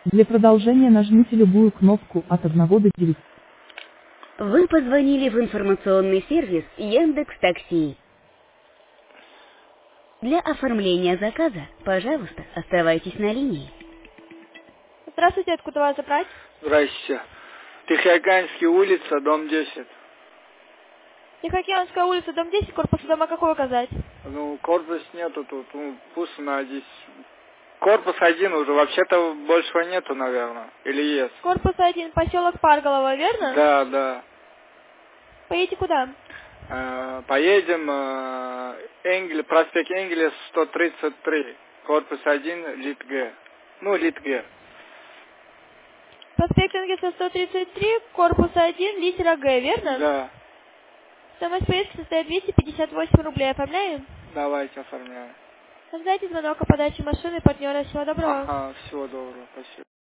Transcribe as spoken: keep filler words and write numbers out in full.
Для продолжения нажмите любую кнопку от одного до девяти. Вы позвонили в информационный сервис Яндекс.Такси. Для оформления заказа, пожалуйста, оставайтесь на линии. Здравствуйте, откуда вас забрать? Здрасте. Тихоокеанская улица, дом десять. Тихоокеанская улица, дом десять, корпус дома какой указать? Ну, корпус нету тут, ну, пусть на здесь. Корпус один уже, вообще-то большего нету, наверное. Или есть? Корпус один, поселок Парголово, верно? Да, да. Поедете куда? Э, поедем, э, Энгель, проспект Энгеля, сто тридцать три. Корпус один, Литге. Ну, Литге. Проспект Энгельса сто тридцать три, корпус один, литера Г, верно? Да. Стоимость поездки составит двести пятьдесят восемь рублей. Оформляем? Давайте оформляем. Ожидайте звонок о подаче машины партнера. Всего доброго. Ага, всего доброго, спасибо.